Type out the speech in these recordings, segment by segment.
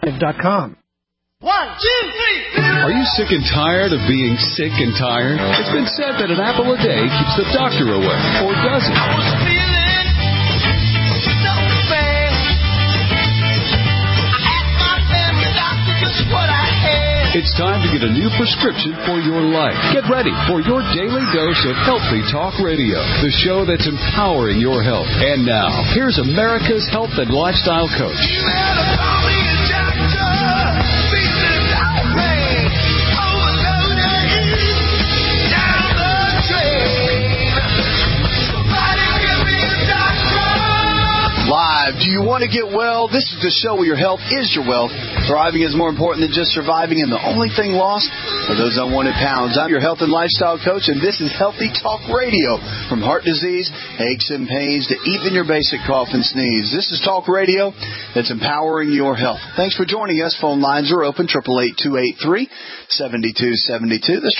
Live.com. 1, 2, 3. Are you sick and tired of being sick and tired? It's been said that an apple a day keeps the doctor away, or does it? I was feeling so bad. I asked my family doctor just what I had. It's time to get a new prescription for your life. Get ready for your daily dose of Healthy Talk Radio, the show that's empowering your health. And now, here's America's health and lifestyle coach. You better call me a doctor. Live. Do you want to get well? This is the show where your health is your wealth. Thriving is more important than just surviving, and the only thing lost are those unwanted pounds. I'm your health and lifestyle coach, and this is Healthy Talk Radio. From heart disease, aches and pains, to even your basic cough and sneeze. This is Talk Radio that's empowering your health. Thanks for joining us. Phone lines are open, 888-283-7272. That's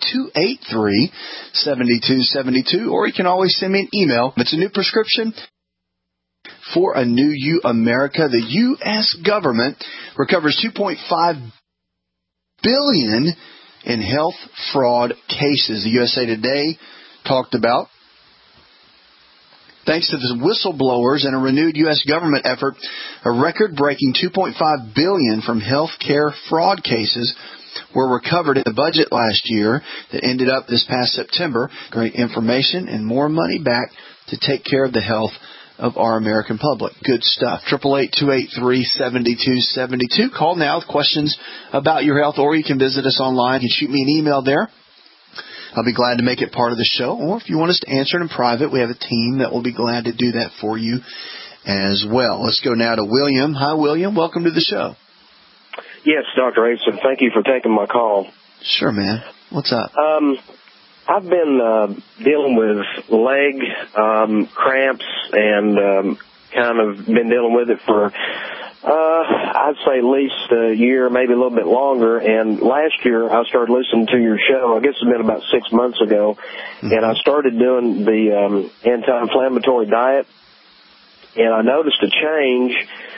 888-283-7272. Or you can always send me an email. It's a new prescription for a new you, America. The U.S. government recovers $2.5 billion in health fraud cases. The USA Today talked about, thanks to the whistleblowers and a renewed U.S. government effort, a record-breaking $2.5 billion from health care fraud cases were recovered in the budget last year that ended up this past September. Great information and more money back to take care of the health of our American public. Good stuff. 888-283-7272. Call now with questions about your health, or you can visit us online. You can shoot me an email there. I'll be glad to make it part of the show. Or if you want us to answer it in private, we have a team that will be glad to do that for you as well. Let's go now to William. Hi, William. Welcome to the show. Yes, Dr. Aitson. Thank you for taking my call. Sure, man. What's up? I've been dealing with leg cramps and kind of been dealing with it for, I'd say at least a year, maybe a little bit longer. And last year I started listening to your show. I guess it's been about 6 months ago. And I started doing the anti-inflammatory diet. And I noticed a change.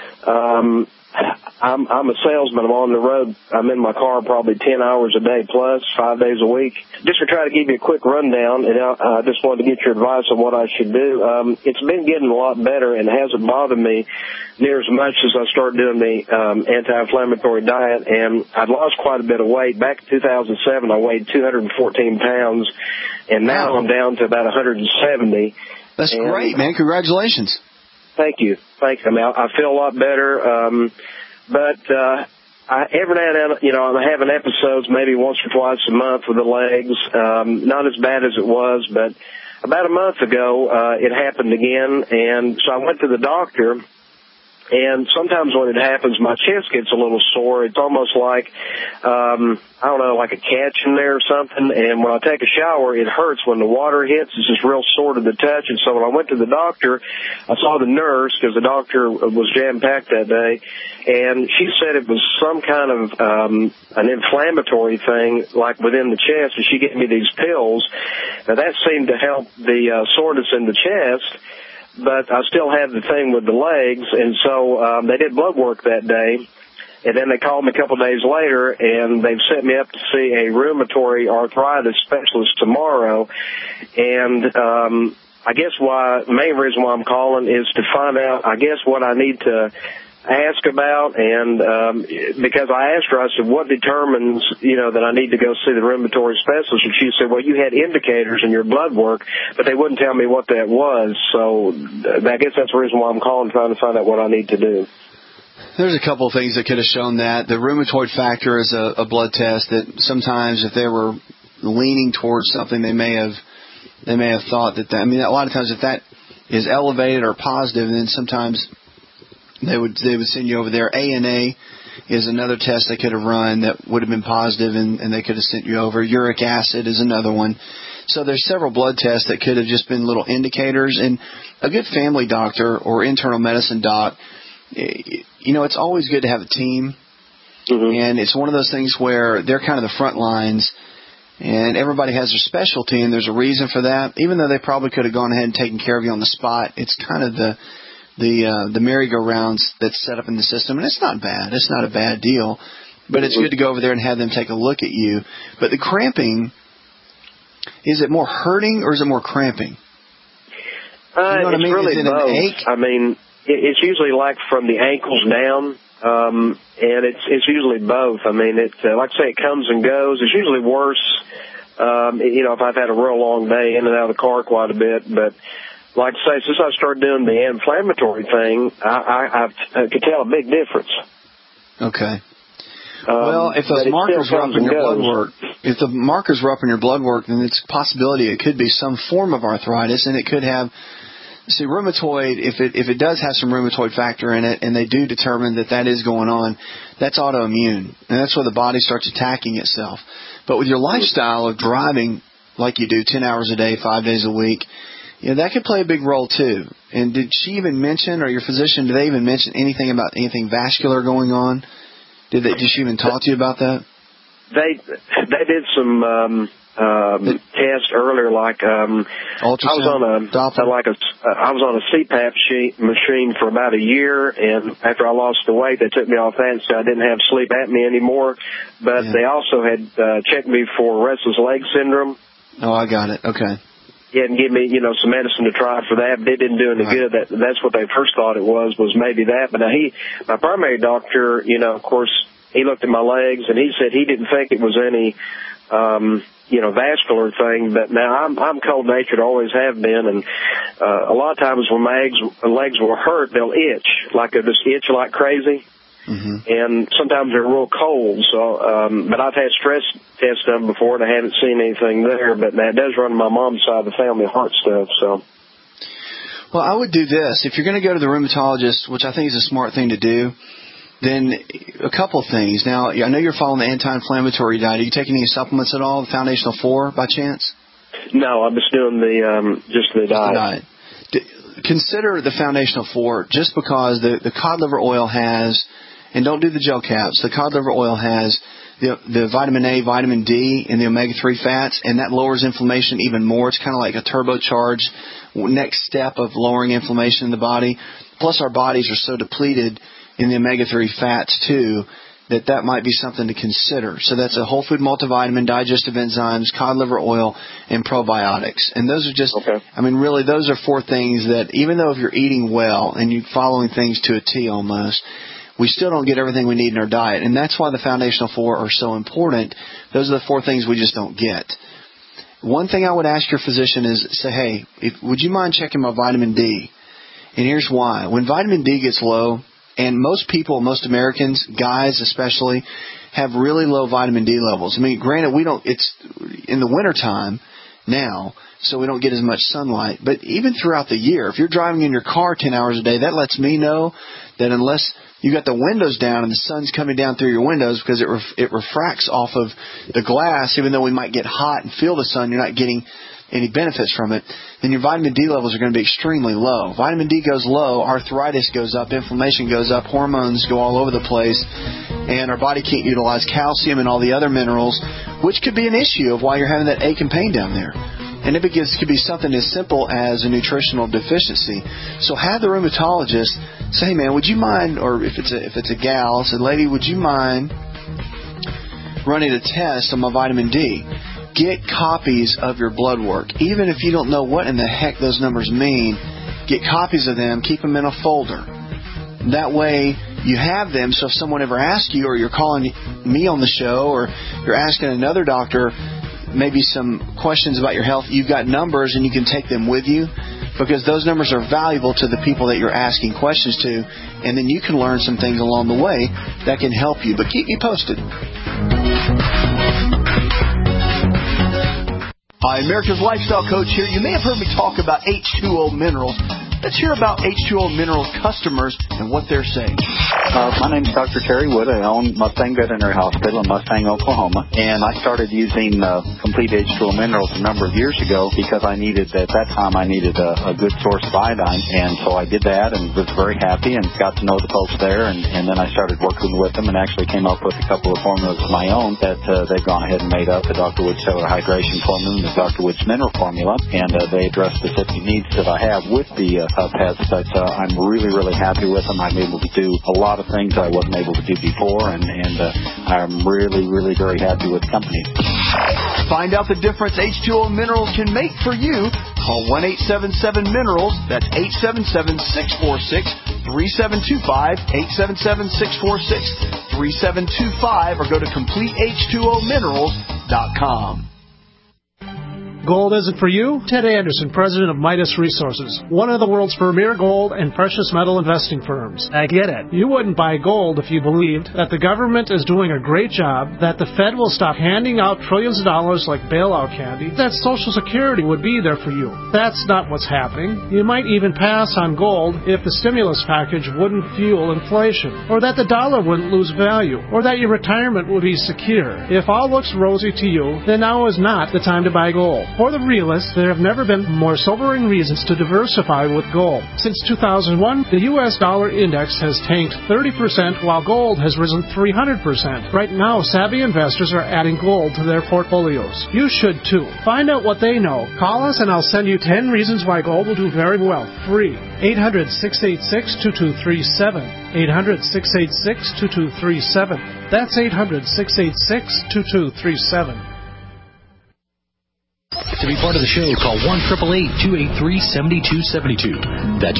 I'm a salesman. I'm on the road. I'm in my car probably 10 hours a day plus, 5 days a week. Just to try to give you a quick rundown, and I just wanted to get your advice on what I should do. It's been getting a lot better and hasn't bothered me near as much as I started doing the anti-inflammatory diet, and I'd lost quite a bit of weight. Back in 2007, I weighed 214 pounds, and now I'm down to about 170. That's great, man. Congratulations. Thank you. Thanks. I mean, I feel a lot better. But every now and then, I'm having episodes maybe once or twice a month with the legs. Not as bad as it was, but about a month ago, it happened again. And so I went to the doctor. And sometimes when it happens, my chest gets a little sore. It's almost like, like a catch in there or something. And when I take a shower, it hurts when the water hits. It's just real sore to the touch. And so when I went to the doctor, I saw the nurse because the doctor was jam-packed that day. And she said it was some kind of an inflammatory thing, like within the chest. And she gave me these pills. Now, that seemed to help the soreness in the chest. But I still had the thing with the legs, and so they did blood work that day, and then they called me a couple of days later, and they've sent me up to see a rheumatoid arthritis specialist tomorrow, and I guess main reason why I'm calling is to find out, I guess, what I need to ask about, and because I asked her, I said, what determines, that I need to go see the rheumatoid specialist? And she said, well, you had indicators in your blood work, but they wouldn't tell me what that was. So I guess that's the reason why I'm calling, trying to find out what I need to do. There's a couple of things that could have shown that. The rheumatoid factor is a blood test that sometimes if they were leaning towards something, they may have thought that, a lot of times if that is elevated or positive, then sometimes they would send you over there. ANA is another test they could have run that would have been positive, and they could have sent you over. Uric acid is another one. So there's several blood tests that could have just been little indicators. And a good family doctor or internal medicine doc, it's always good to have a team. Mm-hmm. And it's one of those things where they're kind of the front lines, and everybody has their specialty, and there's a reason for that. Even though they probably could have gone ahead and taken care of you on the spot, it's kind of the the merry-go-rounds that's set up in the system, and it's not bad. It's not a bad deal, but it's good to go over there and have them take a look at you. But the cramping, is it more hurting or is it more cramping? You know what I mean? Really is it both. an ache? I mean, it's usually like from the ankles down, and it's usually both. I mean, like I say, it comes and goes. It's usually worse, if I've had a real long day in and out of the car quite a bit, but like I say, since I started doing the anti-inflammatory thing, I could tell a big difference. Okay. Well, if those markers were up in your blood work, if the markers were up in your blood work, then it's a possibility it could be some form of arthritis, and it could have. See, rheumatoid, if it does have some rheumatoid factor in it, and they do determine that is going on, that's autoimmune, and that's where the body starts attacking itself. But with your lifestyle of driving like you do, 10 hours a day, 5 days a week, that could play a big role too. And did she even mention, or your physician, did they even mention anything about anything vascular going on? Did she even talk to you about that? They did some test earlier, like ultrasound, I was on a CPAP machine for about a year, and after I lost the weight, they took me off that, so I didn't have sleep apnea anymore. But they also had checked me for restless leg syndrome. Oh, I got it. Okay. Yeah, and give me, some medicine to try for that, but it didn't do any good. That's what they first thought it was maybe that. But now my primary doctor, of course, he looked at my legs and he said he didn't think it was any, vascular thing. But now I'm cold-natured, always have been, and a lot of times when my legs will hurt, they'll itch, like they'll just itch like crazy. Mm-hmm. And sometimes they're real cold. So, but I've had stress tests done before, and I haven't seen anything there. But that does run on my mom's side of the family, heart stuff. So, well, I would do this if you're going to go to the rheumatologist, which I think is a smart thing to do. Then a couple of things. Now, I know you're following the anti-inflammatory diet. Are you taking any supplements at all? The Foundational 4, by chance? No, I'm just doing the diet. Consider the Foundational 4 just because the cod liver oil has. And don't do the gel caps. The cod liver oil has the vitamin A, vitamin D, and the omega-3 fats, and that lowers inflammation even more. It's kind of like a turbocharged next step of lowering inflammation in the body. Plus, our bodies are so depleted in the omega-3 fats, too, that might be something to consider. So that's a whole food multivitamin, digestive enzymes, cod liver oil, and probiotics. And those are just, really, those are 4 things that even though if you're eating well and you're following things to a T almost, we still don't get everything we need in our diet. And that's why the Foundational 4 are so important. Those are the 4 things we just don't get. One thing I would ask your physician is, say, hey, would you mind checking my vitamin D? And here's why. When vitamin D gets low, and most people, most Americans, guys especially, have really low vitamin D levels. Granted, it's in the wintertime now, so we don't get as much sunlight. But even throughout the year, if you're driving in your car 10 hours a day, that lets me know that unless you got the windows down and the sun's coming down through your windows because it refracts off of the glass, even though we might get hot and feel the sun, you're not getting any benefits from it, then your vitamin D levels are going to be extremely low. Vitamin D goes low, arthritis goes up, inflammation goes up, hormones go all over the place, and our body can't utilize calcium and all the other minerals, which could be an issue of why you're having that ache and pain down there. And it could be something as simple as a nutritional deficiency. So have the rheumatologist say, hey, man, would you mind, or if it's a gal, say, lady, would you mind running a test on my vitamin D? Get copies of your blood work. Even if you don't know what in the heck those numbers mean, get copies of them, keep them in a folder. That way you have them, so if someone ever asks you, or you're calling me on the show, or you're asking another doctor maybe some questions about your health, you've got numbers and you can take them with you, because those numbers are valuable to the people that you're asking questions to, and then you can learn some things along the way that can help you. But keep me posted. Hi, America's Lifestyle Coach here. You may have heard me talk about H2O Minerals. Let's hear about H2O Minerals customers and what they're saying. My name is Dr. Terry Wood. I own Mustang Veterinary Hospital in Mustang, Oklahoma. And I started using Complete H2O Minerals a number of years ago because at that time I needed a good source of iodine. And so I did that and was very happy and got to know the folks there. And then I started working with them and actually came up with a couple of formulas of my own that they've gone ahead and made up, the Dr. Wood Cellular Hydration Formula and the Dr. Wood's Mineral Formula. And they address specific needs that I have with the pets, but I'm really, really happy with them. I'm able to do a lot of things I wasn't able to do before, and I'm really, really very happy with the company. Find out the difference H2O Minerals can make for you. Call 1-877-MINERALS. That's 877-646-3725, 877-646-3725, or go to CompleteH2OMinerals.com. Gold isn't for you? Ted Anderson, president of Midas Resources, one of the world's premier gold and precious metal investing firms. I get it. You wouldn't buy gold if you believed that the government is doing a great job, that the Fed will stop handing out trillions of dollars like bailout candy, that Social Security would be there for you. That's not what's happening. You might even pass on gold if the stimulus package wouldn't fuel inflation, or that the dollar wouldn't lose value, or that your retirement would be secure. If all looks rosy to you, then now is not the time to buy gold. For the realists, there have never been more sobering reasons to diversify with gold. Since 2001, the U.S. dollar index has tanked 30%, while gold has risen 300%. Right now, savvy investors are adding gold to their portfolios. You should too. Find out what they know. Call us and I'll send you 10 reasons why gold will do very well. Free. 800-686-2237. 800-686-2237. That's 800-686-2237. To be part of the show, call 1-888-283-7272. That's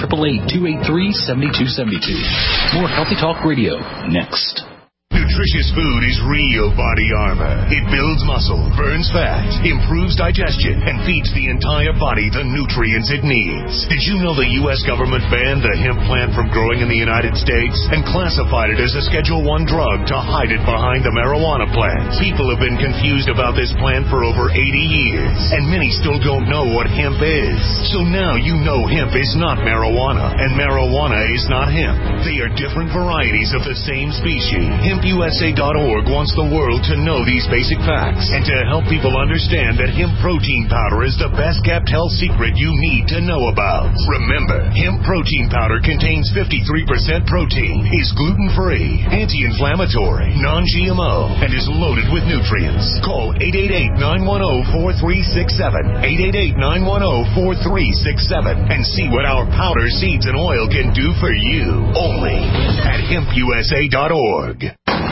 1-888-283-7272. More Healthy Talk Radio next. Nutritious food is real body armor. It builds muscle, burns fat, improves digestion, and feeds the entire body the nutrients it needs. Did you know the U.S. government banned the hemp plant from growing in the United States and classified it as a Schedule I drug to hide it behind the marijuana plant? People have been confused about this plant for over 80 years, and many still don't know what hemp is. So now you know hemp is not marijuana, and marijuana is not hemp. They are different varieties of the same species. HempUSA.org wants the world to know these basic facts and to help people understand that hemp protein powder is the best kept health secret you need to know about. Remember, hemp protein powder contains 53% protein, is gluten-free, anti-inflammatory, non-GMO, and is loaded with nutrients. Call 888-910-4367, 888-910-4367, and see what our powder, seeds, and oil can do for you. Only at HempUSA.org.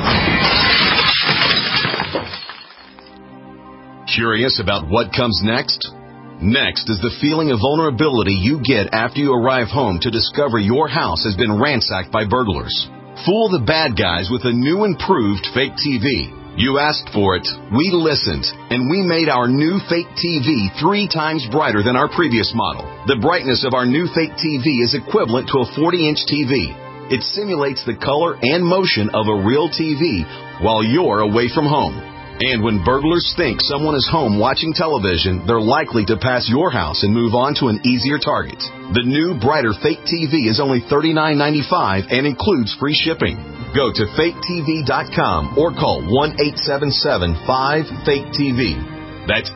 Curious about what comes next? Next is the feeling of vulnerability you get after you arrive home to discover your house has been ransacked by burglars. Fool the bad guys with a new improved fake TV. You asked for it, we listened, and we made our new fake TV 3 times brighter than our previous model. The brightness of our new fake TV is equivalent to a 40-inch TV. It simulates the color and motion of a real TV while you're away from home. And when burglars think someone is home watching television, they're likely to pass your house and move on to an easier target. The new, brighter fake TV is only $39.95 and includes free shipping. Go to faketv.com or call 1-877-5-FAKE-TV. That's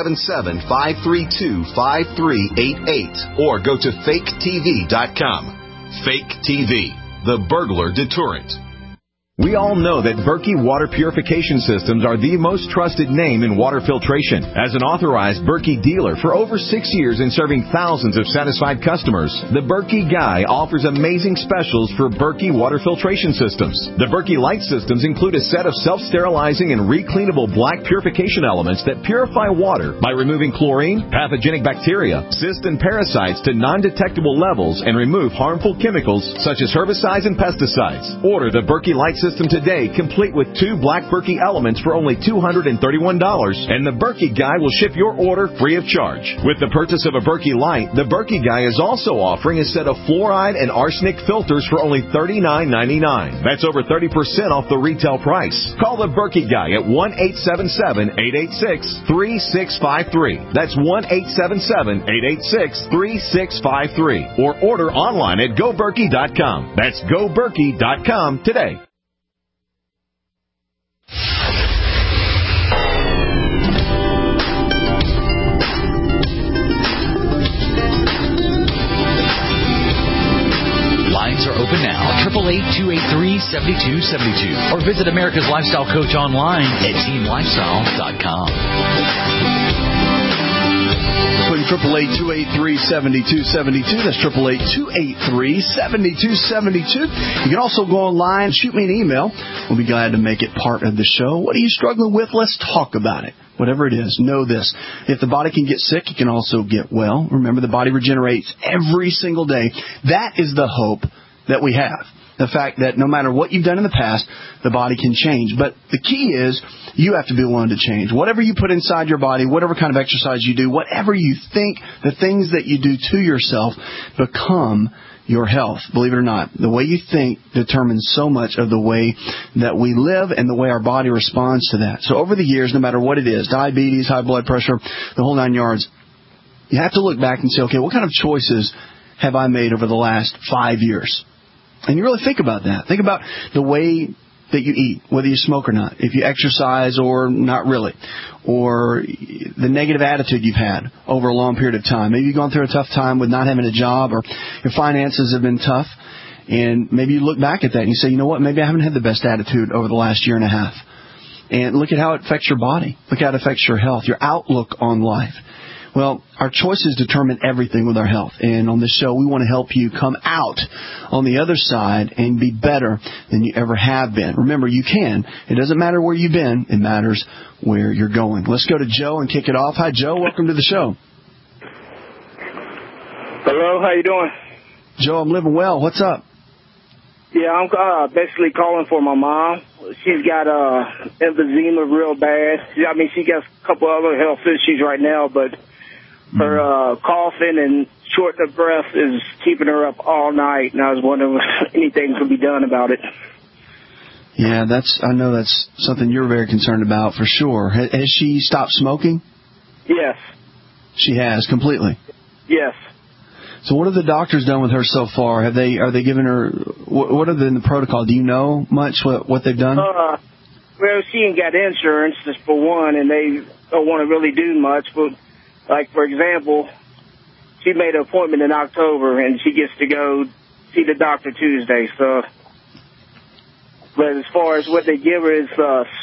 877-532-5388 or go to faketv.com. Fake TV, the burglar deterrent. We all know that Berkey Water Purification Systems are the most trusted name in water filtration. As an authorized Berkey dealer for over 6 years and serving thousands of satisfied customers, the Berkey Guy offers amazing specials for Berkey Water Filtration Systems. The Berkey Light Systems include a set of self-sterilizing and recleanable black purification elements that purify water by removing chlorine, pathogenic bacteria, cysts, and parasites to non-detectable levels and remove harmful chemicals such as herbicides and pesticides. Order the Berkey Light System today, complete with 2 black Berkey elements for only $231, and the Berkey Guy will ship your order free of charge. With the purchase of a Berkey Light, the Berkey Guy is also offering a set of fluoride and arsenic filters for only $39.99. That's over 30% off the retail price. Call the Berkey Guy at 1-877-886-3653. That's 1-877-886-3653. Or order online at GoBerkey.com. That's GoBerkey.com today. Lines are open now. 888-283-7272. Or visit America's Lifestyle Coach online at teamlifestyle.com. When 888-283-7272. That's 888-283-7272. You can also go online, shoot me an email. We'll be glad to make it part of the show. What are you struggling with? Let's talk about it. Whatever it is, know this. If the body can get sick, it can also get well. Remember, the body regenerates every single day. That is the hope that we have. The fact that no matter what you've done in the past, the body can change. But the key is you have to be willing to change. Whatever you put inside your body, whatever kind of exercise you do, whatever you think, the things that you do to yourself become your health. Believe it or not, the way you think determines so much of the way that we live and the way our body responds to that. So over the years, no matter what it is, diabetes, high blood pressure, the whole 9 yards, you have to look back and say, okay, what kind of choices have I made over the last 5 years? And you really think about that. Think about the way that you eat, whether you smoke or not, if you exercise or not really, or the negative attitude you've had over a long period of time. Maybe you've gone through a tough time with not having a job, or your finances have been tough, and maybe you look back at that and you say, you know what, maybe I haven't had the best attitude over the last year and a half. And look at how it affects your body. Look how it affects your health, your outlook on life. Well, our choices determine everything with our health. And on this show, we want to help you come out on the other side and be better than you ever have been. Remember, you can. It doesn't matter where you've been. It matters where you're going. Let's go to Joe and kick it off. Hi, Joe. Welcome to the show. Hello. How you doing? Joe, I'm living well. What's up? Yeah, I'm basically calling for my mom. She's got emphysema real bad. I mean, she got a couple other health issues right now, but her coughing and shortness of breath is keeping her up all night, and I was wondering if anything could be done about it. Yeah, I know that's something you're very concerned about for sure. Has she stopped smoking? Yes. She has, completely? Yes. So what have the doctors done with her so far? Are they giving her, what are the protocol? Do you know much what they've done? Well, she ain't got insurance, just for one, and they don't want to really do much, but like, for example, she made an appointment in October, and she gets to go see the doctor Tuesday. So, but as far as what they give her is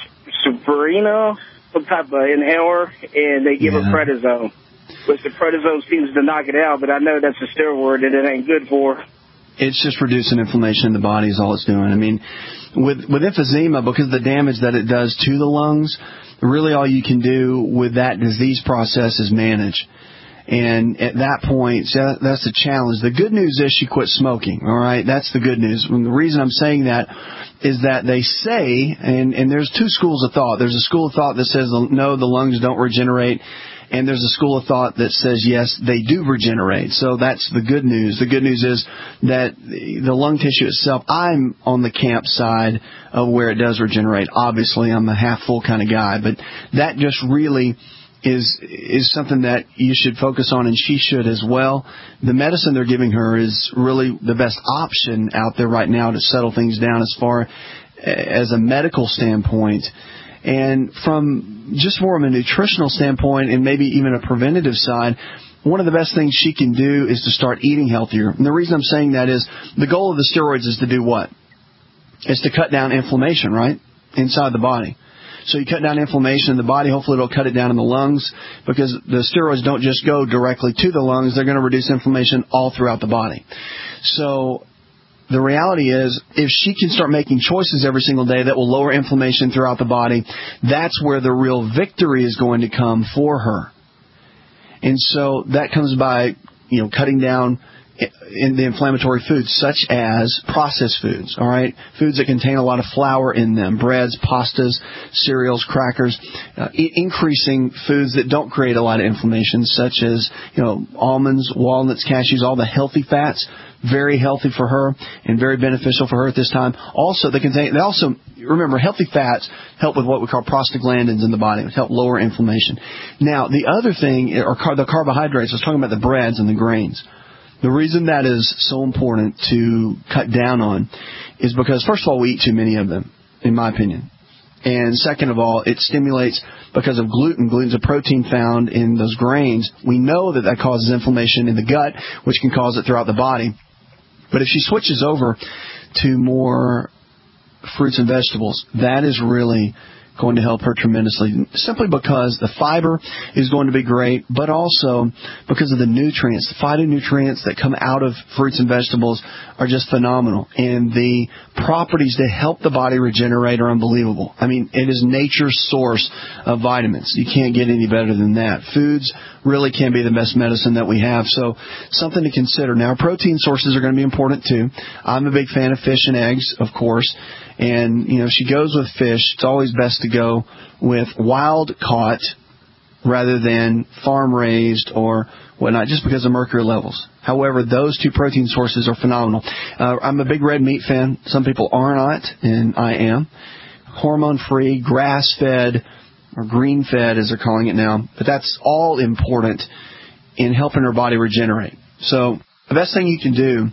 Sabrina, some type of inhaler, and they give her prednisone, which the prednisone seems to knock it out, but I know that's a steroid and it ain't good for her. It's just reducing inflammation in the body is all it's doing. I mean, with emphysema, because of the damage that it does to the lungs, really all you can do with that disease process is manage. And at that point, that's the challenge. The good news is she quit smoking, all right? That's the good news. And the reason I'm saying that is that they say, and there's two schools of thought. There's a school of thought that says, no, the lungs don't regenerate. And there's a school of thought that says, yes, they do regenerate. So that's the good news. The good news is that the lung tissue itself, I'm on the camp side of where it does regenerate. Obviously, I'm a half-full kind of guy. But that just really is something that you should focus on, and she should as well. The medicine they're giving her is really the best option out there right now to settle things down as far as a medical standpoint. And from a nutritional standpoint and maybe even a preventative side, one of the best things she can do is to start eating healthier. And the reason I'm saying that is the goal of the steroids is to do what? It's to cut down inflammation, right? Inside the body. So you cut down inflammation in the body, hopefully it'll cut it down in the lungs, because the steroids don't just go directly to the lungs, they're going to reduce inflammation all throughout the body. So the reality is, if she can start making choices every single day that will lower inflammation throughout the body, that's where the real victory is going to come for her. And so that comes by, cutting down in the inflammatory foods, such as processed foods, all right? Foods that contain a lot of flour in them, breads, pastas, cereals, crackers, increasing foods that don't create a lot of inflammation, such as, almonds, walnuts, cashews, all the healthy fats. Very healthy for her and very beneficial for her at this time. Also, remember, healthy fats help with what we call prostaglandins in the body, which help lower inflammation. Now, the other thing are the carbohydrates. I was talking about the breads and the grains. The reason that is so important to cut down on is because, first of all, we eat too many of them, in my opinion. And second of all, it stimulates because of gluten. Gluten's a protein found in those grains. We know that causes inflammation in the gut, which can cause it throughout the body. But if she switches over to more fruits and vegetables, that is really going to help her tremendously, simply because the fiber is going to be great, but also because of the nutrients. The phytonutrients that come out of fruits and vegetables are just phenomenal, and the properties to help the body regenerate are unbelievable. I mean, it is nature's source of vitamins. You can't get any better than that. Foods really can be the best medicine that we have, so something to consider. Now, protein sources are going to be important too. I'm a big fan of fish and eggs, of course, and if she goes with fish, it's always best to go with wild caught rather than farm raised or whatnot, just because of mercury levels. However, those two protein sources are phenomenal. I'm a big red meat fan. Some people are not, and I am. Hormone-free, grass-fed, or green-fed, as they're calling it now. But that's all important in helping her body regenerate. So the best thing you can do,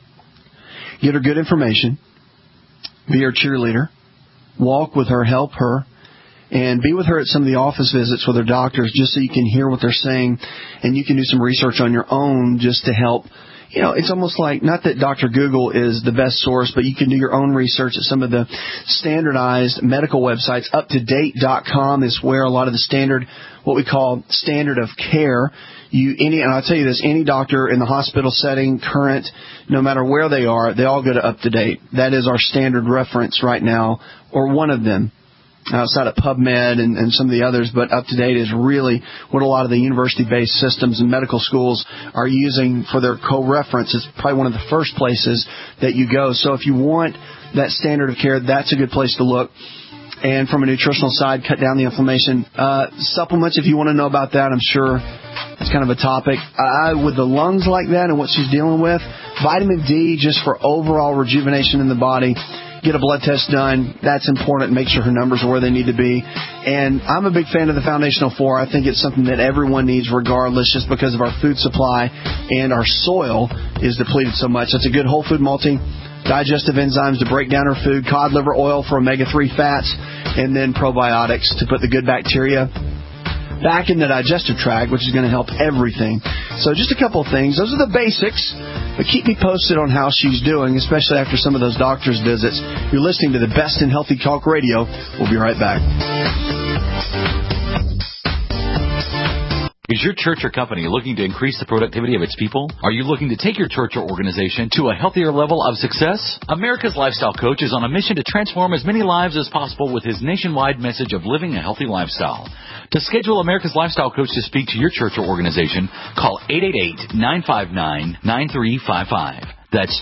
get her good information, be her cheerleader, walk with her, help her, and be with her at some of the office visits with her doctors just so you can hear what they're saying, and you can do some research on your own just to help. It's almost like, not that Dr. Google is the best source, but you can do your own research at some of the standardized medical websites. UpToDate.com is where a lot of the standard, what we call standard of care, and I'll tell you this, any doctor in the hospital setting, current, no matter where they are, they all go to UpToDate. That is our standard reference right now, or one of them, outside of PubMed and some of the others, but UpToDate is really what a lot of the university-based systems and medical schools are using for their co-reference. It's probably one of the first places that you go. So if you want that standard of care, that's a good place to look. And from a nutritional side, cut down the inflammation. Supplements, if you want to know about that, I'm sure it's kind of a topic. With the lungs like that and what she's dealing with, vitamin D just for overall rejuvenation in the body. Get a blood test done. That's important. Make sure her numbers are where they need to be. And I'm a big fan of the Foundational 4. I think it's something that everyone needs regardless, just because of our food supply and our soil is depleted so much. It's a good whole food multi. Digestive enzymes to break down her food. Cod liver oil for omega-3 fats. And then probiotics to put the good bacteria back in the digestive tract, which is going to help everything. So just a couple of things. Those are the basics. But keep me posted on how she's doing, especially after some of those doctor's visits. You're listening to the best in Healthy Talk Radio. We'll be right back. Is your church or company looking to increase the productivity of its people? Are you looking to take your church or organization to a healthier level of success? America's Lifestyle Coach is on a mission to transform as many lives as possible with his nationwide message of living a healthy lifestyle. To schedule America's Lifestyle Coach to speak to your church or organization, call 888-959-9355. That's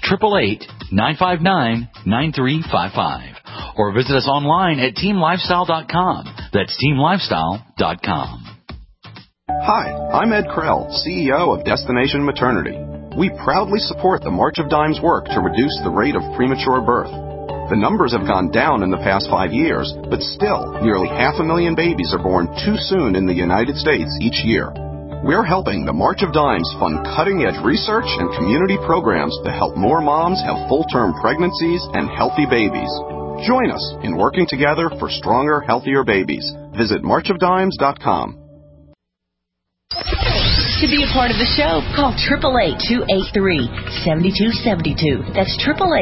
888-959-9355. Or visit us online at teamlifestyle.com. That's teamlifestyle.com. Hi, I'm Ed Krell, CEO of Destination Maternity. We proudly support the March of Dimes work to reduce the rate of premature birth. The numbers have gone down in the past 5 years, but still, nearly 500,000 babies are born too soon in the United States each year. We're helping the March of Dimes fund cutting-edge research and community programs to help more moms have full-term pregnancies and healthy babies. Join us in working together for stronger, healthier babies. Visit marchofdimes.com. To be a part of the show, call 888-283-7272. That's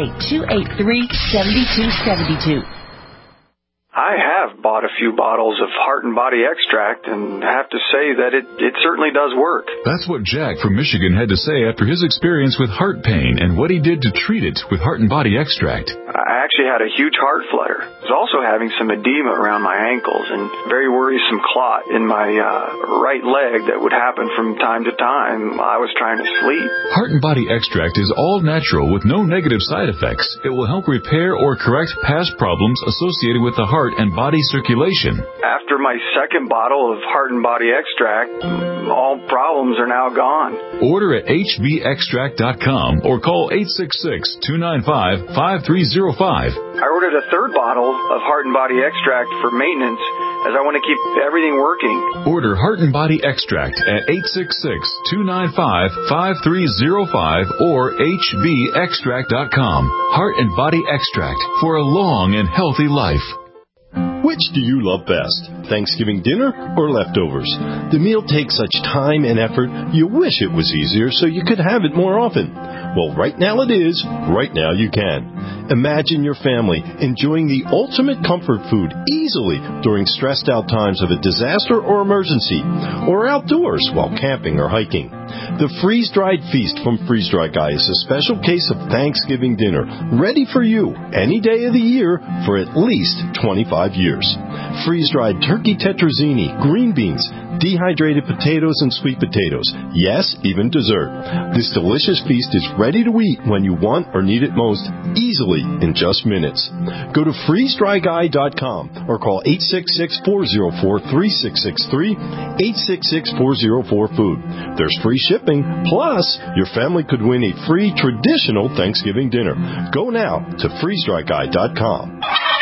888-283-7272. I have bought a few bottles of Heart and Body Extract and have to say that it certainly does work. That's what Jack from Michigan had to say after his experience with heart pain and what he did to treat it with Heart and Body Extract. I actually had a huge heart flutter. I was also having some edema around my ankles and very worrisome clot in my right leg that would happen from time to time while I was trying to sleep. Heart and Body Extract is all natural with no negative side effects. It will help repair or correct past problems associated with the heart and body circulation. After my second bottle of Heart and Body Extract, all problems are now gone. Order at hbextract.com or call 866-295-5305. I ordered a third bottle of Heart and Body Extract for maintenance as I want to keep everything working. Order Heart and Body Extract at 866-295-5305 or hbextract.com. Heart and Body Extract for a long and healthy life. Which do you love best, Thanksgiving dinner or leftovers? The meal takes such time and effort, you wish it was easier so you could have it more often. Well, right now it is. Right now you can. Imagine your family enjoying the ultimate comfort food easily during stressed out times of a disaster or emergency, or outdoors while camping or hiking. The freeze-dried feast from Freeze Dry Guy is a special case of Thanksgiving dinner, ready for you any day of the year for at least 25 years. Freeze-dried turkey tetrazzini, green beans, dehydrated potatoes and sweet potatoes. Yes, even dessert. This delicious feast is ready to eat when you want or need it most, easily in just minutes. Go to freezedryguy.com or call 866-404-3663, 866-404-FOOD. There's free shipping, plus your family could win a free traditional Thanksgiving dinner. Go now to freezedryguy.com.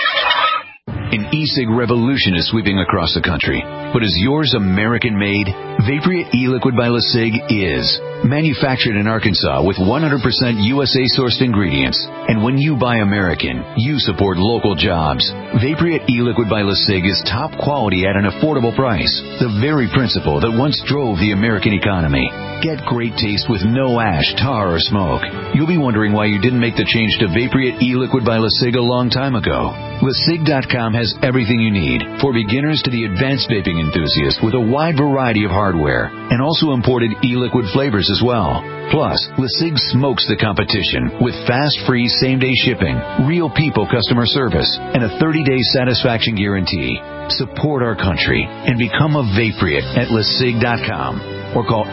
An e-cig revolution is sweeping across the country. But is yours American-made? Vaporeate e-liquid by LeSig is. Manufactured in Arkansas with 100% USA-sourced ingredients. And when you buy American, you support local jobs. Vaporeate e-liquid by LeSig is top quality at an affordable price. The very principle that once drove the American economy. Get great taste with no ash, tar, or smoke. You'll be wondering why you didn't make the change to Vaporeate e-liquid by LeSig a long time ago. LeSig.com has everything you need, for beginners to the advanced vaping enthusiast, with a wide variety of hardware, and also imported e-liquid flavors as well. Plus, LeSig smokes the competition with fast, free, same-day shipping, real people customer service, and a 30-day satisfaction guarantee. Support our country and become a Vaporeate at LeSig.com. Or call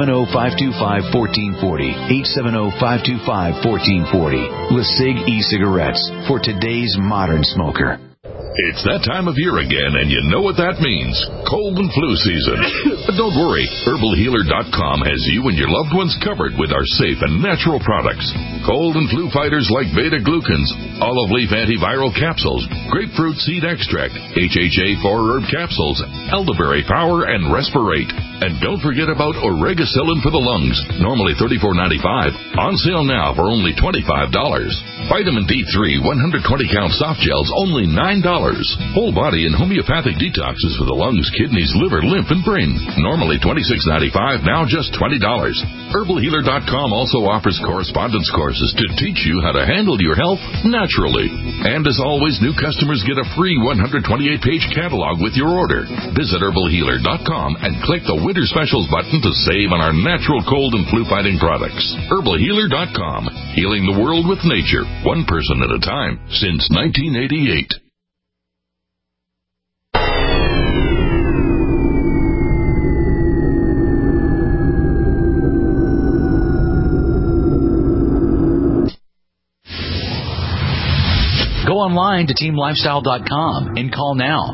870-525-1440, 870-525-1440. LeSig e-cigarettes for today's modern smoker. It's that time of year again, and you know what that means. Cold and flu season. But don't worry. HerbalHealer.com has you and your loved ones covered with our safe and natural products. Cold and flu fighters like beta-glucans, olive leaf antiviral capsules, grapefruit seed extract, HHA 4-herb capsules, elderberry power, and Respirate. And don't forget about Oregacillin for the lungs, normally $34.95, on sale now for only $25. Vitamin D3 120-count soft gels, only $9. Whole body and homeopathic detoxes for the lungs, kidneys, liver, lymph, and brain, normally $26.95, now just $20. HerbalHealer.com also offers correspondence courses to teach you how to handle your health naturally. And as always, new customers get a free 128-page catalog with your order. Visit HerbalHealer.com and click the Winter Specials button to save on our natural cold and flu-fighting products. HerbalHealer.com, healing the world with nature, one person at a time, since 1988. Go online to teamlifestyle.com and call now,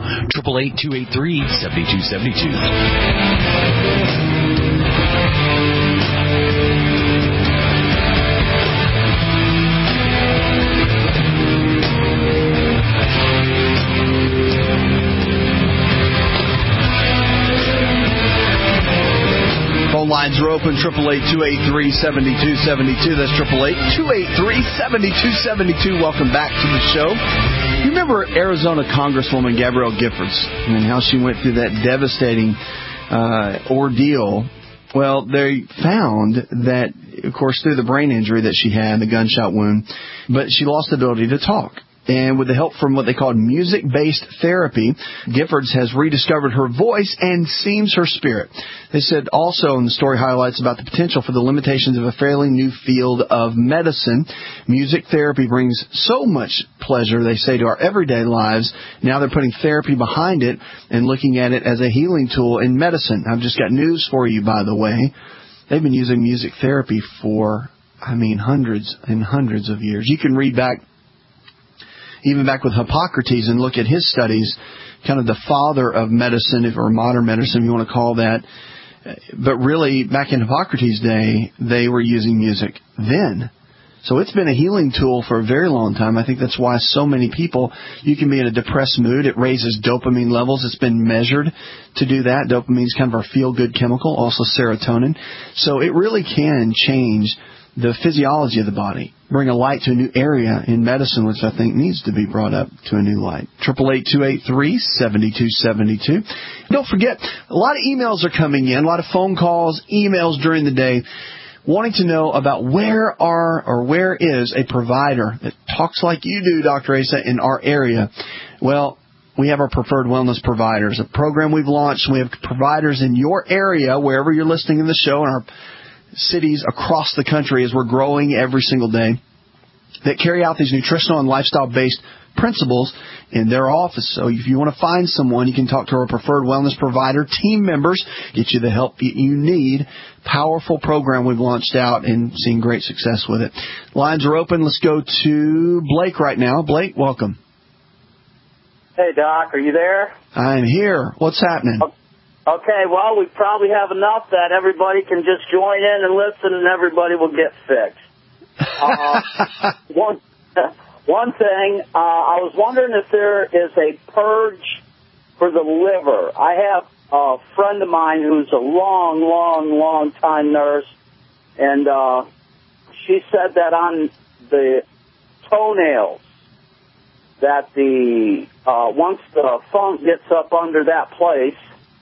888-283-7272. Lines are open, 888-283-7272. That's 888-283-7272. Welcome back to the show. You remember Arizona Congresswoman Gabrielle Giffords and how she went through that devastating ordeal? Well, they found that, of course, through the brain injury that she had, the gunshot wound, but she lost the ability to talk. And with the help from what they called music-based therapy, Giffords has rediscovered her voice and seems her spirit. They said also, and the story highlights about the potential for the limitations of a fairly new field of medicine. Music therapy brings so much pleasure, they say, to our everyday lives. Now they're putting therapy behind it and looking at it as a healing tool in medicine. I've just got news for you, by the way. They've been using music therapy for, hundreds and hundreds of years. You can read back, even back with Hippocrates, and look at his studies, kind of the father of medicine, or modern medicine, if you want to call that. But really, back in Hippocrates' day, they were using music then. So it's been a healing tool for a very long time. I think that's why so many people, you can be in a depressed mood. It raises dopamine levels. It's been measured to do that. Dopamine is kind of our feel-good chemical, also serotonin. So it really can change the physiology of the body, bring a light to a new area in medicine, which I think needs to be brought up to a new light. 888-283-7272. Don't forget, a lot of emails are coming in, a lot of phone calls, emails during the day. wanting to know about where is a provider that talks like you do, Dr. Asa, in our area. Well, we have our Preferred Wellness Providers, a program we've launched. We have providers in your area, wherever you're listening to the show, in our cities across the country as we're growing every single day, that carry out these nutritional and lifestyle-based principles in their office. So if you want to find someone, you can talk to our Preferred Wellness Provider team members, get you the help you need. Powerful program we've launched out and seeing great success with it. Lines are open. Let's go to Blake right now. Blake, welcome. Hey, Doc, are you there? I'm here. What's happening? Okay, well, we probably have enough that everybody can just join in and listen and everybody will get fixed. One thing, I was wondering if there is a purge for the liver. I have a friend of mine who's a long time nurse, and she said that on the toenails, that once the funk gets up under that place,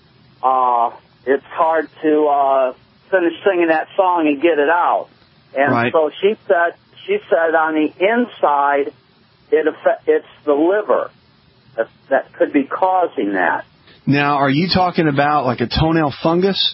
it's hard to finish singing that song and get it out. And right. So she said on the inside, it's the liver that could be causing that. Now, are you talking about like a toenail fungus?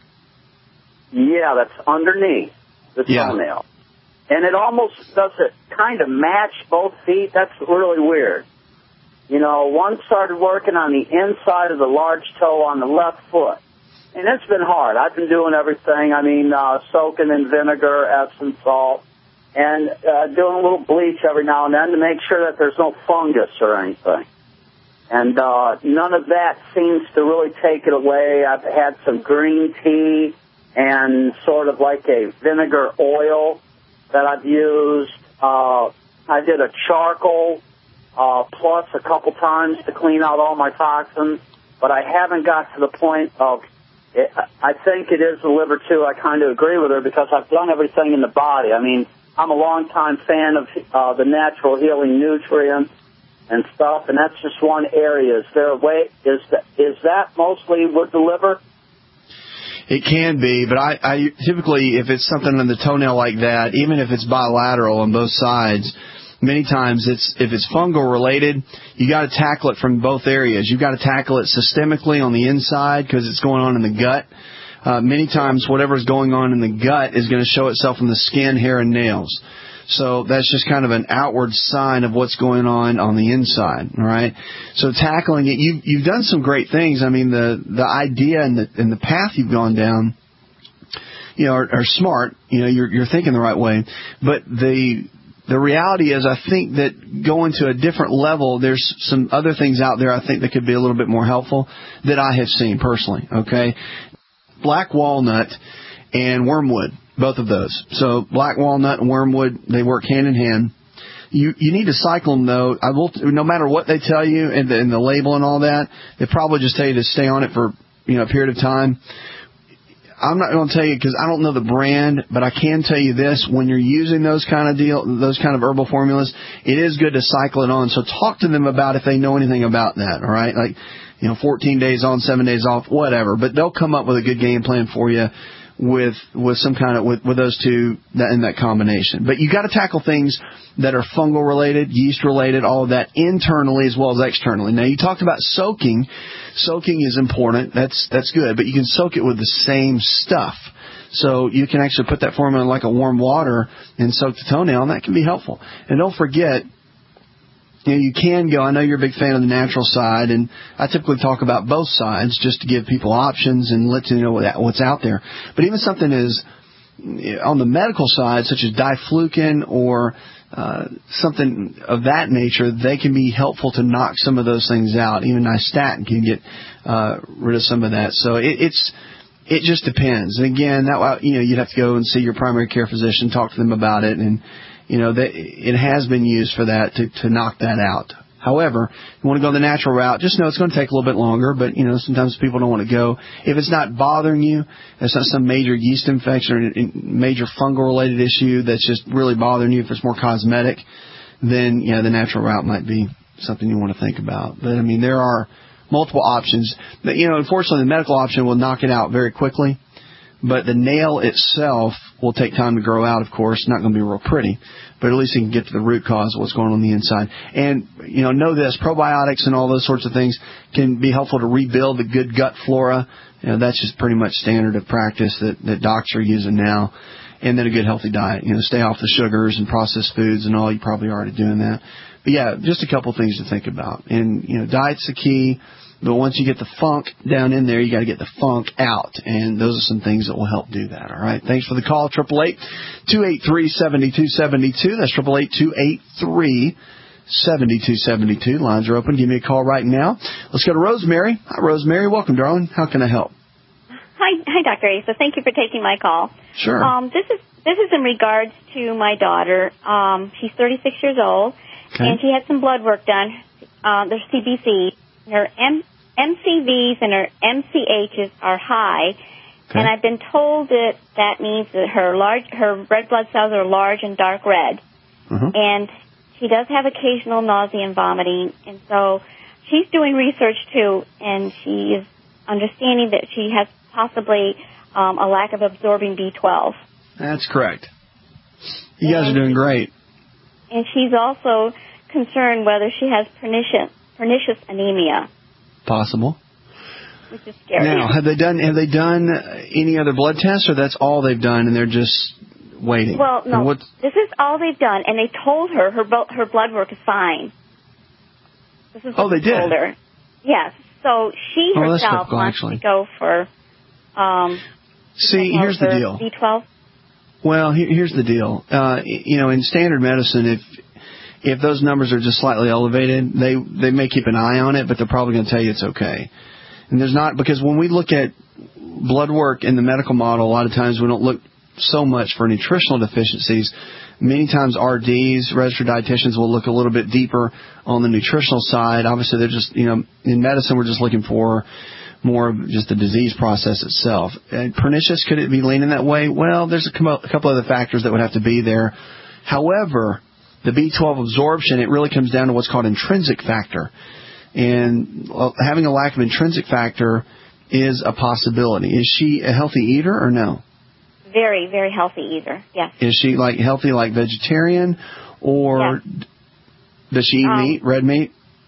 Yeah, that's underneath the toenail. And it almost does it kind of match both feet. That's really weird. You know, one started working on the inside of the large toe on the left foot. And it's been hard. I've been doing everything. I mean, soaking in vinegar, Epsom salt, and doing a little bleach every now and then to make sure that there's no fungus or anything. And none of that seems to really take it away. I've had some green tea and sort of like a vinegar oil that I've used. I did a charcoal plus a couple times to clean out all my toxins, but I haven't got to the point of I think it is the liver, too. I kind of agree with her because I've done everything in the body. I mean, I'm a longtime fan of the natural healing nutrients and stuff, and that's just one area. Is there a way? Is that mostly with the liver? It can be, but I typically, if it's something on the toenail like that, even if it's bilateral on both sides, many times if it's fungal related, you got to tackle it from both areas. You've got to tackle it systemically on the inside because it's going on in the gut. Many times whatever's going on in the gut is going to show itself in the skin, hair, and nails. So that's just kind of an outward sign of what's going on the inside, all right? So tackling it, you've done some great things. I mean, the idea and the path you've gone down, you know, are smart. You know, you're thinking the right way. But the reality is I think that going to a different level, there's some other things out there I think that could be a little bit more helpful that I have seen personally, okay? Black walnut and wormwood, both of those. So black walnut and wormwood, they work hand in hand. You need to cycle them, though. No matter what they tell you in the label and all that, they probably just tell you to stay on it for a period of time. I'm not going to tell you because I don't know the brand, but I can tell you this: when you're using those kind of herbal formulas, it is good to cycle it on. So talk to them about if they know anything about that. All right, 14 days on, 7 days off, whatever. But they'll come up with a good game plan for you with some kind of with those two in that combination. But you got to tackle things that are fungal related, yeast related, all of that internally as well as externally. Now you talked about soaking. Soaking is important. That's good, but you can soak it with the same stuff. So you can actually put that formula in like a warm water and soak the toenail, and that can be helpful. And don't forget, you can go, I know you're a big fan of the natural side, and I typically talk about both sides just to give people options and let you know what's out there. But even something is on the medical side, such as diflucan or something of that nature, they can be helpful to knock some of those things out. Even nystatin can get rid of some of that. So it just depends. And again, you'd have to go and see your primary care physician, talk to them about it, and it has been used for that to knock that out. However, if you want to go the natural route, just know it's going to take a little bit longer, but, sometimes people don't want to go. If it's not bothering you, it's not some major yeast infection or major fungal-related issue that's just really bothering you, if it's more cosmetic, then, the natural route might be something you want to think about. But, there are multiple options. But, unfortunately, the medical option will knock it out very quickly. But the nail itself will take time to grow out, of course. Not going to be real pretty, but at least you can get to the root cause of what's going on the inside. And, know this, probiotics and all those sorts of things can be helpful to rebuild the good gut flora. That's just pretty much standard of practice that docs are using now. And then a good healthy diet. Stay off the sugars and processed foods and all. You're probably already doing that. But, yeah, just a couple things to think about. And, diet's the key. But once you get the funk down in there, you got to get the funk out. And those are some things that will help do that. All right. Thanks for the call. 888-283-7272. That's 888-283-7272. Lines are open. Give me a call right now. Let's go to Rosemary. Hi, Rosemary. Welcome, darling. How can I help? Hi, Dr. Asa. Thank you for taking my call. Sure. This is in regards to my daughter. She's 36 years old, and she had some blood work done. There's CBC. Her MCVs and her MCHs are high, and I've been told that means that her red blood cells are large and dark red. And she does have occasional nausea and vomiting, and so she's doing research too, and she is understanding that she has possibly a lack of absorbing B12. That's correct. You guys are doing great. And she's also concerned whether she has pernicious anemia. Possible. Which is scary. Now, have they done any other blood tests, or that's all they've done, and they're just waiting? Well, no. This is all they've done, and they told her her blood work is fine. This is what they did. Told her. Yes. So she herself wants to go for. See, here's the deal. B12. Well, here's the deal. In standard medicine, if those numbers are just slightly elevated, they may keep an eye on it, but they're probably going to tell you it's okay. And there's not, because when we look at blood work in the medical model, a lot of times we don't look so much for nutritional deficiencies. Many times RDs, registered dietitians, will look a little bit deeper on the nutritional side. Obviously, they're just, in medicine, we're just looking for more of just the disease process itself. And pernicious, could it be leaning that way? Well, there's a couple other factors that would have to be there. However, the B12 absorption, it really comes down to what's called intrinsic factor. And having a lack of intrinsic factor is a possibility. Is she a healthy eater or no? Very, very healthy eater, yes. Is she healthy like vegetarian, or does she eat meat, red meat?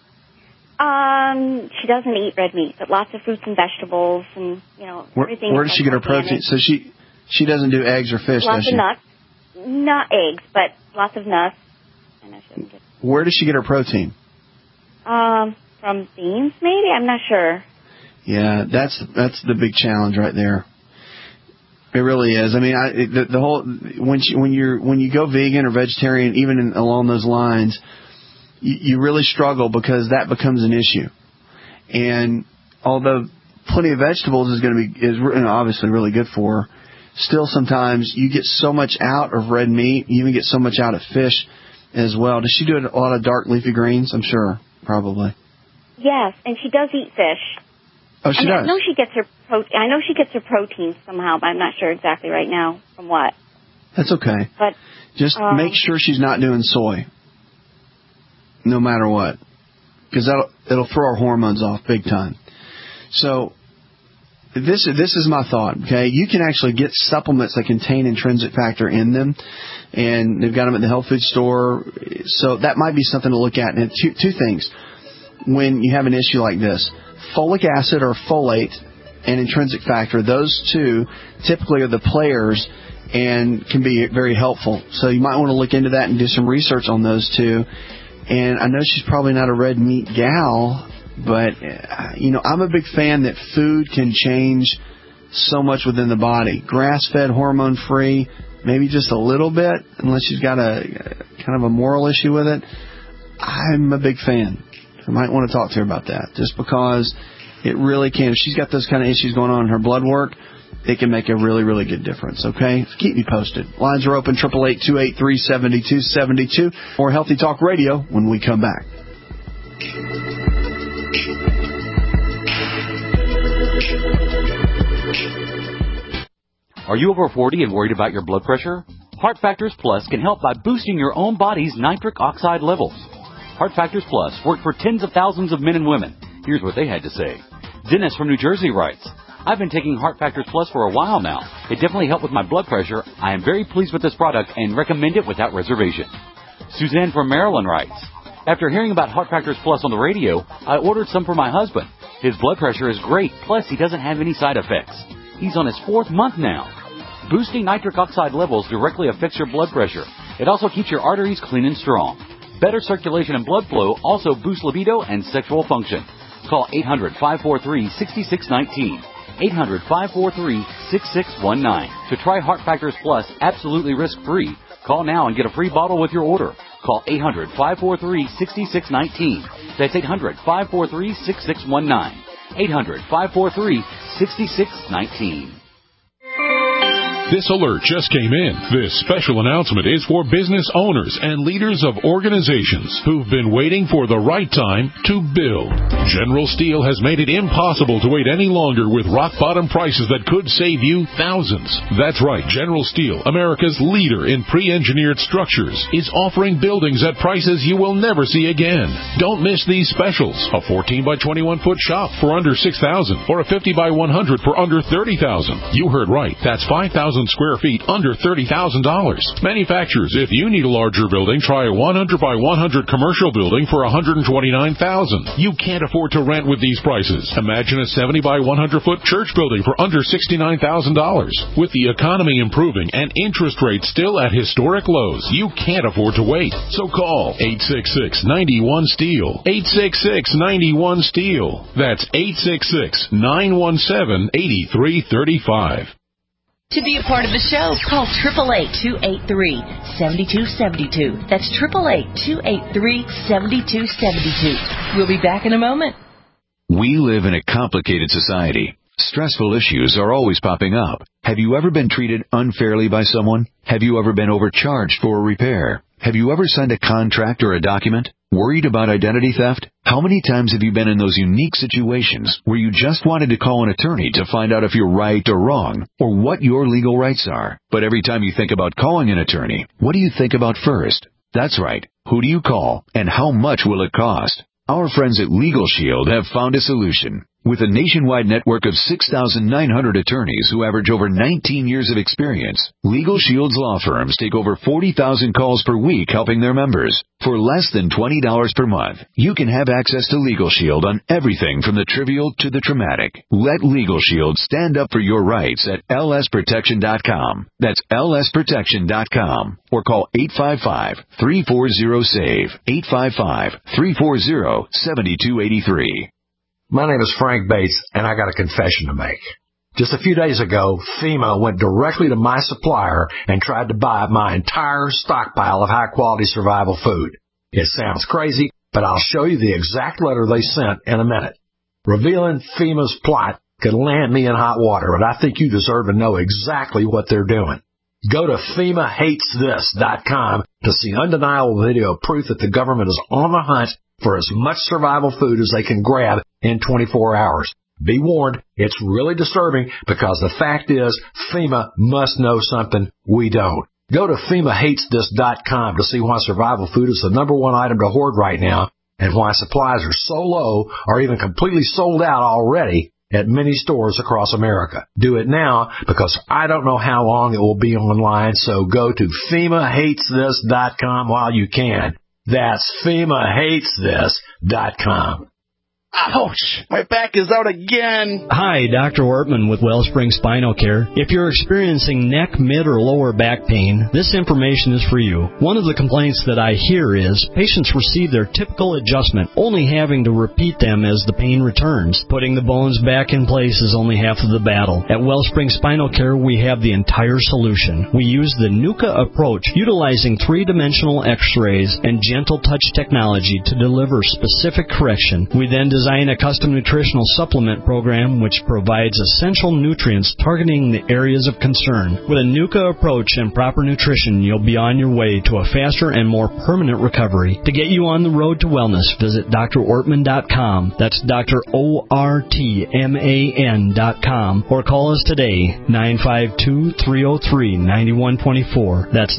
She doesn't eat red meat, but lots of fruits and vegetables and, everything. Where does she get her protein? So she doesn't do eggs or fish, does she? Lots of nuts. Not eggs, but lots of nuts. Where does she get her protein? From beans, maybe? I'm not sure. Yeah, that's the big challenge right there. It really is. I mean, the whole when you go vegan or vegetarian, even along those lines, you really struggle because that becomes an issue. And although plenty of vegetables is obviously really good for her, still sometimes you get so much out of red meat, you even get so much out of fish as well. Does she do a lot of dark leafy greens? I'm sure, probably. Yes, and she does eat fish. Oh, she does. I know she gets her protein somehow, but I'm not sure exactly right now from what. That's okay. But just make sure she's not doing soy, no matter what, because it'll throw her hormones off big time. So this is my thought. Okay, you can actually get supplements that contain intrinsic factor in them, and they've got them at the health food store. So that might be something to look at. And two things when you have an issue like this. Folic acid or folate and intrinsic factor, those two typically are the players and can be very helpful. So you might want to look into that and do some research on those two. And I know she's probably not a red meat gal, but, I'm a big fan that food can change so much within the body. Grass-fed, hormone-free, maybe just a little bit, unless she's got a kind of a moral issue with it. I'm a big fan. I might want to talk to her about that, just because it really can. If she's got those kind of issues going on in her blood work, it can make a really, really good difference, okay? Keep me posted. Lines are open, 888-283-7272, or Healthy Talk Radio when we come back. Are you over 40 and worried about your blood pressure? Heart Factors Plus can help by boosting your own body's nitric oxide levels. Heart Factors Plus worked for tens of thousands of men and women. Here's what they had to say. Dennis from New Jersey writes, I've been taking Heart Factors Plus for a while now. It definitely helped with my blood pressure. I am very pleased with this product and recommend it without reservation. Suzanne from Maryland writes, after hearing about Heart Factors Plus on the radio, I ordered some for my husband. His blood pressure is great, plus he doesn't have any side effects. He's on his 4th month now. Boosting nitric oxide levels directly affects your blood pressure. It also keeps your arteries clean and strong. Better circulation and blood flow also boosts libido and sexual function. Call 800-543-6619. 800-543-6619. To try Heart Factors Plus absolutely risk-free, call now and get a free bottle with your order. Call 800-543-6619. That's 800-543-6619. 800-543-6619. This alert just came in. This special announcement is for business owners and leaders of organizations who've been waiting for the right time to build. General Steel has made it impossible to wait any longer with rock-bottom prices that could save you thousands. That's right, General Steel, America's leader in pre-engineered structures, is offering buildings at prices you will never see again. Don't miss these specials. A 14 by 21 foot shop for under $6,000 or a 50 by 100 for under $30,000. You heard right. That's 5,000 square feet under $30,000. Manufacturers, if you need a larger building, try a 100 by 100 commercial building for $129,000. You can't afford to rent with these prices. Imagine a 70 by 100 foot church building for under $69,000. With the economy improving and interest rates still at historic lows, you can't afford to wait. So call 866-91-STEEL. 866-91-STEEL. That's 866-917-8335. To be a part of the show, call 888-283-7272. That's 888-283-7272. We'll be back in a moment. We live in a complicated society. Stressful issues are always popping up. Have you ever been treated unfairly by someone? Have you ever been overcharged for a repair? Have you ever signed a contract or a document? Worried about identity theft? How many times have you been in those unique situations where you just wanted to call an attorney to find out if you're right or wrong, or what your legal rights are? But every time you think about calling an attorney, what do you think about first? That's right. Who do you call, and how much will it cost? Our friends at Legal Shield have found a solution. With a nationwide network of 6,900 attorneys who average over 19 years of experience, Legal Shield's law firms take over 40,000 calls per week helping their members. For less than $20 per month, you can have access to Legal Shield on everything from the trivial to the traumatic. Let Legal Shield stand up for your rights at lsprotection.com. That's lsprotection.com. Or call 855-340-SAVE. 855-340-7283. My name is Frank Bates, and I got a confession to make. Just a few days ago, FEMA went directly to my supplier and tried to buy my entire stockpile of high-quality survival food. It sounds crazy, but I'll show you the exact letter they sent in a minute. Revealing FEMA's plot could land me in hot water, but I think you deserve to know exactly what they're doing. Go to FEMAHatesThis.com to see undeniable video proof that the government is on the hunt for as much survival food as they can grab in 24 hours. Be warned, it's really disturbing because the fact is FEMA must know something we don't. Go to FEMAHatesThis.com to see why survival food is the number one item to hoard right now and why supplies are so low or even completely sold out already at many stores across America. Do it now because I don't know how long it will be online, so go to FEMAHatesThis.com while you can. That's FEMAHatesThis.com. Ouch! My back is out again. Hi, Dr. Ortman with Wellspring Spinal Care. If you're experiencing neck, mid, or lower back pain, this information is for you. One of the complaints that I hear is patients receive their typical adjustment, only having to repeat them as the pain returns. Putting the bones back in place is only half of the battle. At Wellspring Spinal Care, we have the entire solution. We use the NUCA approach, utilizing three-dimensional x-rays and gentle touch technology to deliver specific correction. We then design a custom nutritional supplement program which provides essential nutrients targeting the areas of concern. With a NUCA approach and proper nutrition, you'll be on your way to a faster and more permanent recovery. To get you on the road to wellness, visit drortman.com. That's drortman.com. Or call us today, 952-303-9124. That's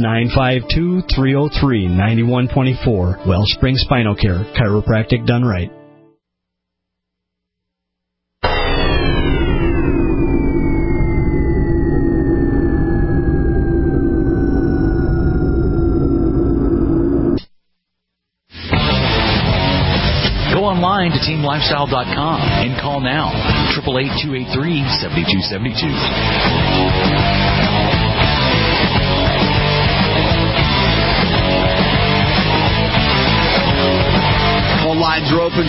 952-303-9124. Wellspring Spinal Care, chiropractic done right. online to teamlifestyle.com and call now. 888-283-7272. Phone lines are open,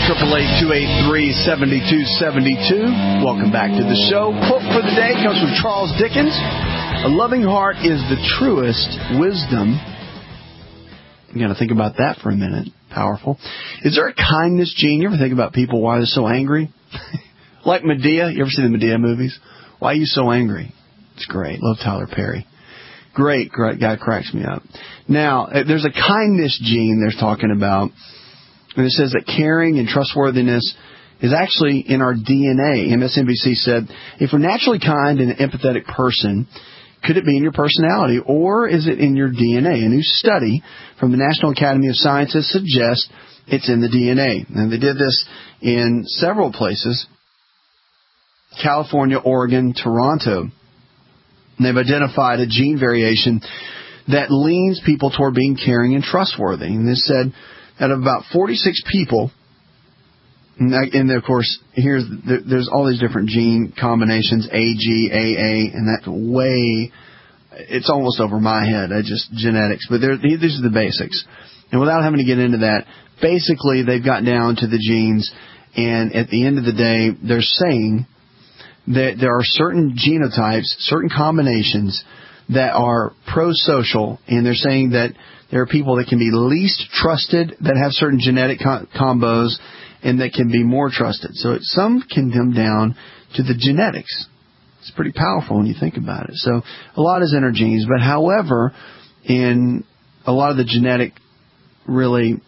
888-283-7272. Welcome back to the show. Quote for the day comes from Charles Dickens. A loving heart is the truest wisdom. You got to think about that for a minute. Powerful. Is there a kindness gene? You ever think about people, why they're so angry? Like Medea. You ever see the Medea movies? Why are you so angry? It's great. Love Tyler Perry. Great guy, cracks me up. Now, there's a kindness gene they're talking about. And it says that caring and trustworthiness is actually in our DNA. MSNBC said, if we're naturally kind and an empathetic person, could it be in your personality or is it in your DNA? A new study from the National Academy of Sciences suggests it's in the DNA. And they did this in several places, California, Oregon, Toronto. And they've identified a gene variation that leans people toward being caring and trustworthy. And they said out of about 46 people, and of course, there's all these different gene combinations, AG, AA, and that's it's almost over my head. Genetics, but these are the basics. And without having to get into that, basically they've got down to the genes, and at the end of the day, they're saying that there are certain genotypes, certain combinations that are pro-social, and they're saying that there are people that can be least trusted that have certain genetic combos and that can be more trusted. So some can come down to the genetics. It's pretty powerful when you think about it. So a lot is in our genes, but however, in a lot of the genetic really,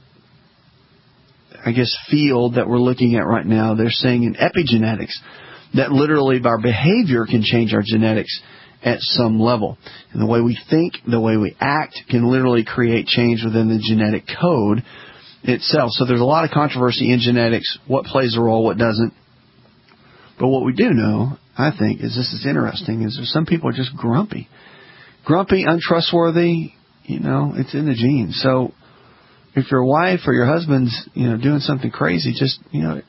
field that we're looking at right now, they're saying in epigenetics that literally our behavior can change our genetics at some level. And the way we think, the way we act can literally create change within the genetic code itself. So there's a lot of controversy in genetics, what plays a role, what doesn't. But what we do know, I think, is this is interesting, is there's some people are just grumpy. Grumpy, untrustworthy, it's in the genes. So if your wife or your husband's, doing something crazy, just,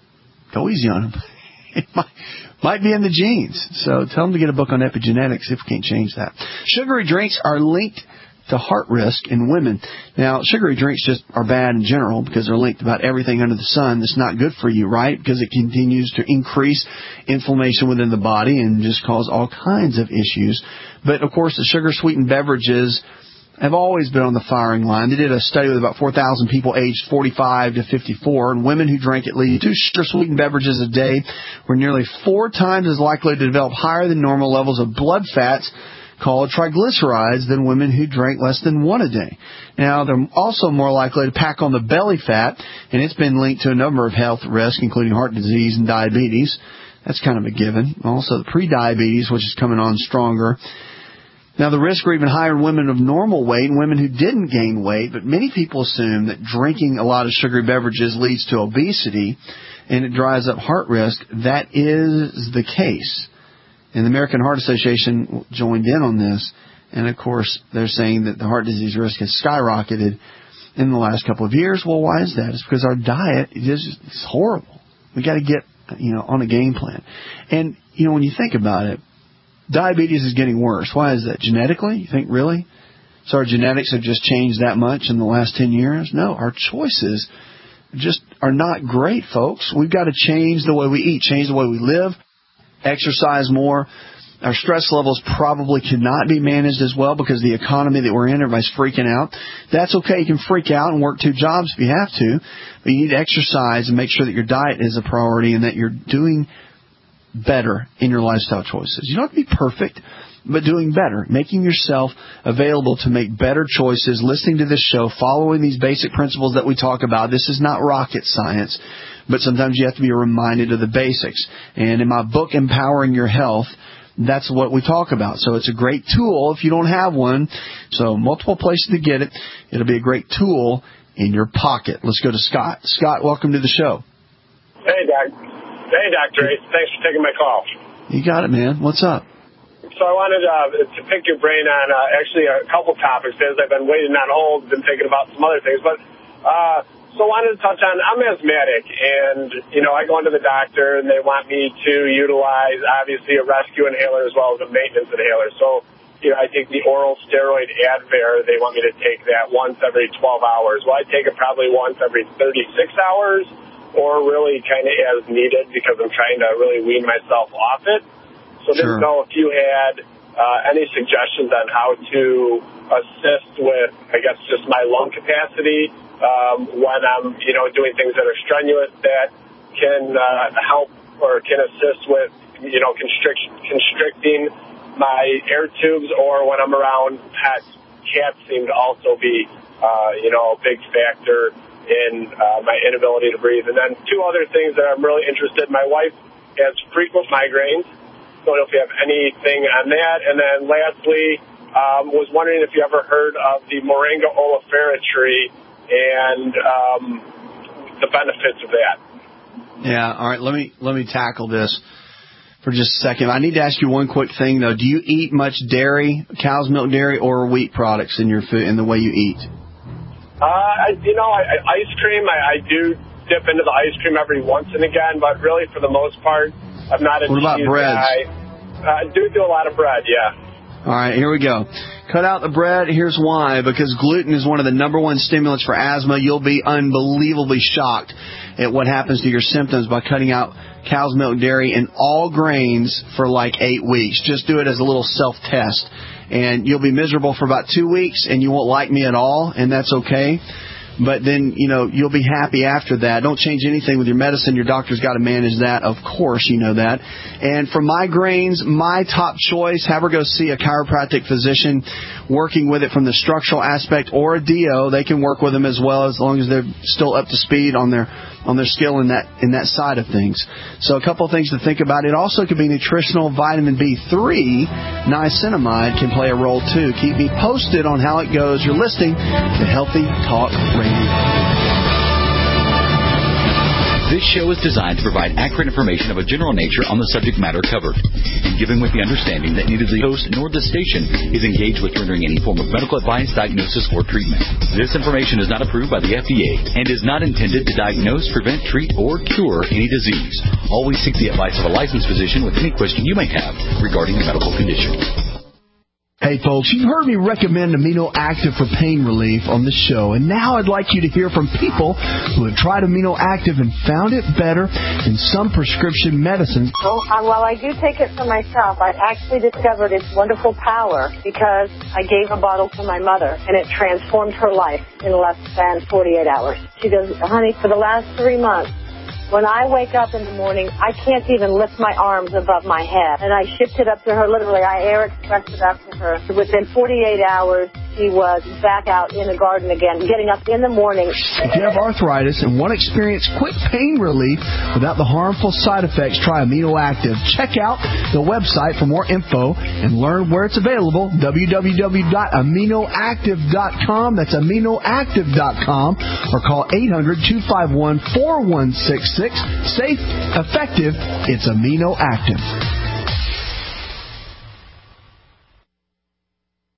go easy on them. It might be in the genes. So tell them to get a book on epigenetics if we can't change that. Sugary drinks are linked to heart risk in women. Now, sugary drinks just are bad in general because they're linked to about everything under the sun that's not good for you, right? Because it continues to increase inflammation within the body and just cause all kinds of issues. But, of course, the sugar-sweetened beverages have always been on the firing line. They did a study with about 4,000 people aged 45 to 54, and women who drank at least 2 sugar-sweetened beverages a day were nearly 4 times as likely to develop higher than normal levels of blood fats called triglycerides than women who drank less than 1 a day. Now, they're also more likely to pack on the belly fat, and it's been linked to a number of health risks, including heart disease and diabetes. That's kind of a given. Also, the pre-diabetes, which is coming on stronger. Now, the risks are even higher in women of normal weight and women who didn't gain weight, but many people assume that drinking a lot of sugary beverages leads to obesity and it drives up heart risk. That is the case. And the American Heart Association joined in on this, and of course, they're saying that the heart disease risk has skyrocketed in the last couple of years. Well, why is that? It's because our diet is horrible. We got to get, on a game plan. And, when you think about it, diabetes is getting worse. Why is that? Genetically? You think, really? So our genetics have just changed that much in the last 10 years? No, our choices just are not great, folks. We've got to change the way we eat, change the way we live, exercise more. Our stress levels probably cannot be managed as well because the economy that we're in, everybody's freaking out. That's okay. You can freak out and work 2 jobs if you have to, but you need to exercise and make sure that your diet is a priority and that you're doing better in your lifestyle choices. You don't have to be perfect, but doing better, making yourself available to make better choices, listening to this show, following these basic principles that we talk about. This is not rocket science, but sometimes you have to be reminded of the basics. And in my book, Empowering Your Health, that's what we talk about. So it's a great tool if you don't have one. So multiple places to get it. It'll be a great tool in your pocket. Let's go to Scott. Scott, welcome to the show. Hey, Doc. Hey, Dr. Ace. Thanks for taking my call. You got it, man. What's up? So I wanted to pick your brain on actually a couple topics as I've been waiting on hold, been thinking about some other things. But So I wanted to touch on, I'm asthmatic, and, I go into the doctor, and they want me to utilize, obviously, a rescue inhaler as well as a maintenance inhaler. So, I take the oral steroid Advair. They want me to take that once every 12 hours. Well, I take it probably once every 36 hours, or really kind of as needed, because I'm trying to really wean myself off it. So I didn't know if you had any suggestions on how to assist with, I guess, just my lung capacity when I'm, doing things that are strenuous that can help or can assist with, constricting my air tubes, or when I'm around pets. Cats seem to also be, a big factor in my inability to breathe. And then two other things that I'm really interested in. My wife has frequent migraines. Don't know if you have anything on that. And then lastly, was wondering if you ever heard of the Moringa oleifera tree and the benefits of that. Yeah, all right, let me tackle this for just a second. I need to ask you one quick thing, though. Do you eat much dairy, cow's milk dairy, or wheat products in your food, in the way you eat? Ice cream, I do dip into the ice cream every once and again, but really for the most part, I'm not a cheese guy. What about breads? I do a lot of bread, yeah. All right, here we go. Cut out the bread. Here's why. Because gluten is one of the number one stimulants for asthma. You'll be unbelievably shocked at what happens to your symptoms by cutting out cow's milk dairy and all grains for like 8 weeks. Just do it as a little self-test. And you'll be miserable for about 2 weeks, and you won't like me at all, and that's okay. But then, you'll be happy after that. Don't change anything with your medicine. Your doctor's got to manage that. Of course, you know that. And for migraines, my top choice, have her go see a chiropractic physician working with it from the structural aspect, or a DO. They can work with them as well, as long as they're still up to speed on their skill in that side of things. So a couple of things to think about. It also could be nutritional. Vitamin B3, niacinamide, can play a role too. Keep me posted on how it goes. You're listening to Healthy Talk Radio. This show is designed to provide accurate information of a general nature on the subject matter covered, and given with the understanding that neither the host nor the station is engaged with rendering any form of medical advice, diagnosis, or treatment. This information is not approved by the FDA and is not intended to diagnose, prevent, treat, or cure any disease. Always seek the advice of a licensed physician with any question you may have regarding a medical condition. Hey folks, you've heard me recommend Amino Active for pain relief on the show, and now I'd like you to hear from people who have tried Amino Active and found it better than some prescription medicines. Well, while I do take it for myself, I actually discovered its wonderful power because I gave a bottle to my mother, and it transformed her life in less than 48 hours. She goes, honey, for the last 3 months, when I wake up in the morning, I can't even lift my arms above my head. And I shipped it up to her, literally. I air expressed it up to her. Within 48 hours, she was back out in the garden again, getting up in the morning. If you have arthritis and want to experience quick pain relief without the harmful side effects, try Amino Active. Check out the website for more info and learn where it's available, www.aminoactive.com. That's aminoactive.com, or call 800-251-4166. Safe, effective, it's Amino Active.